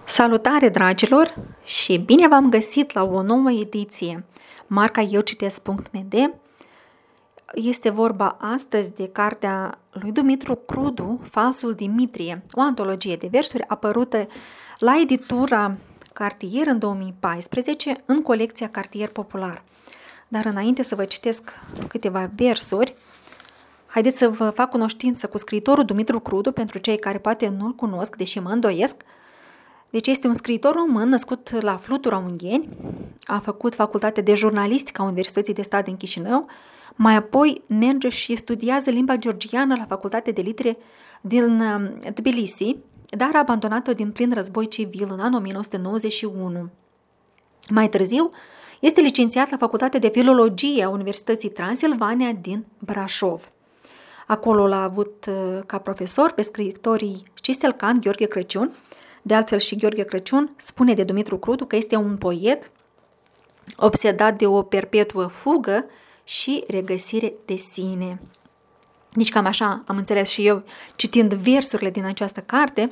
Salutare, dragilor, și bine v-am găsit la o nouă ediție. Marca eucitesc.md. Este vorba astăzi de cartea lui Dumitru Crudu, Falsul Dimitrie, o antologie de versuri apărută la editura Cartier în 2014 în colecția Cartier Popular. Dar înainte să vă citesc câteva versuri, haideți să vă fac cunoștință cu scriitorul Dumitru Crudu, pentru cei care poate nu-l cunosc, deși mă îndoiesc. Deci este un scriitor român născut la Flutura Ungheni, a făcut facultatea de jurnalistică a Universității de Stat din Chișinău, mai apoi merge și studiază limba georgiană la Facultatea de Litere din Tbilisi, dar a abandonat-o din plin război civil în anul 1991. Mai târziu este licențiat la Facultatea de Filologie a Universității Transilvania din Brașov. Acolo l-a avut ca profesor pe scriitorii Cistelcan, Gheorghe Crăciun. De altfel și Gheorghe Crăciun spune de Dumitru Crudu că este un poet obsedat de o perpetuă fugă și regăsire de sine. Deci cam așa am înțeles și eu citind versurile din această carte.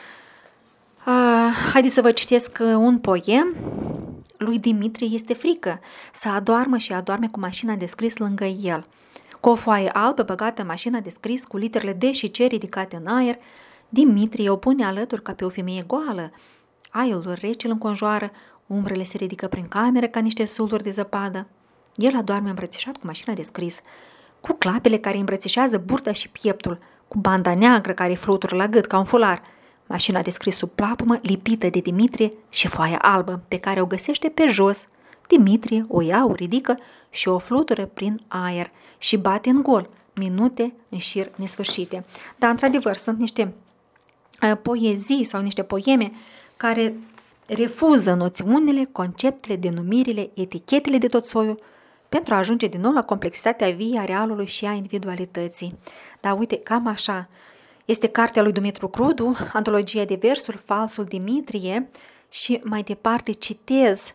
Haideți să vă citesc un poem. Lui Dimitrie este frică să adoarmă și adoarme cu mașina de scris lângă el. Cu o foaie albă băgată în mașina de scris cu literele D și C ridicate în aer, Dimitrie o pune alături ca pe o femeie goală. Aerul rece îl înconjoară, umbrele se ridică prin cameră ca niște suluri de zăpadă. El adorme îmbrățișat cu mașina de scris, cu clapele care îmbrățișează burta și pieptul, cu banda neagră care flutură la gât ca un fular, mașina de scris sub plapumă lipită de Dimitrie și foaia albă pe care o găsește pe jos. Dimitrie o ia, o ridică și o flutură prin aer și bate în gol, minute în șir nesfârșite. Dar, într-adevăr, sunt niște poezii sau niște poeme care refuză noțiunile, conceptele, denumirile, etichetele de tot soiul pentru a ajunge din nou la complexitatea vie a realului și a individualității. Dar uite, cam așa este cartea lui Dumitru Crudu, antologia de versuri Falsul Dimitrie, și mai departe citez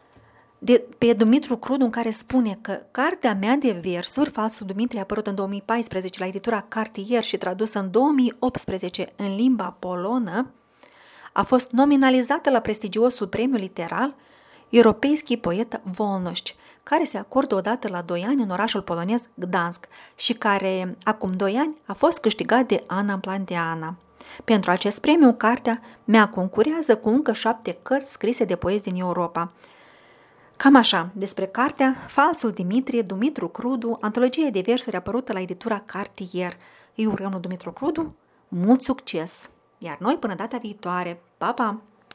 pe Dumitru Crudu, în care spune că cartea mea de versuri, Falsul Dimitrie, apărut în 2014 la editura Cartier și tradusă în 2018 în limba polonă, a fost nominalizată la prestigiosul premiu literar Europeiski Poeta Wolność, care se acordă odată la 2 ani în orașul polonez Gdansk și care, acum 2 ani, a fost câștigat de Ana Planteana. Pentru acest premiu, cartea mea concurează cu încă 7 cărți scrise de poezi din Europa. Cam așa, despre cartea Falsul Dimitrie, Dumitru Crudu, antologie de versuri apărută la editura Cartier. Îi urăm lui Dumitru Crudu mult succes! Iar noi până data viitoare, pa, pa!